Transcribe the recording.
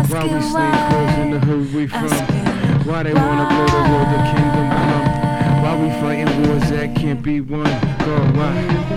Why we sling clothes in the hood we from? Why they wanna go to war, the kingdom come? Why we fighting wars that can't be won? Girl, why?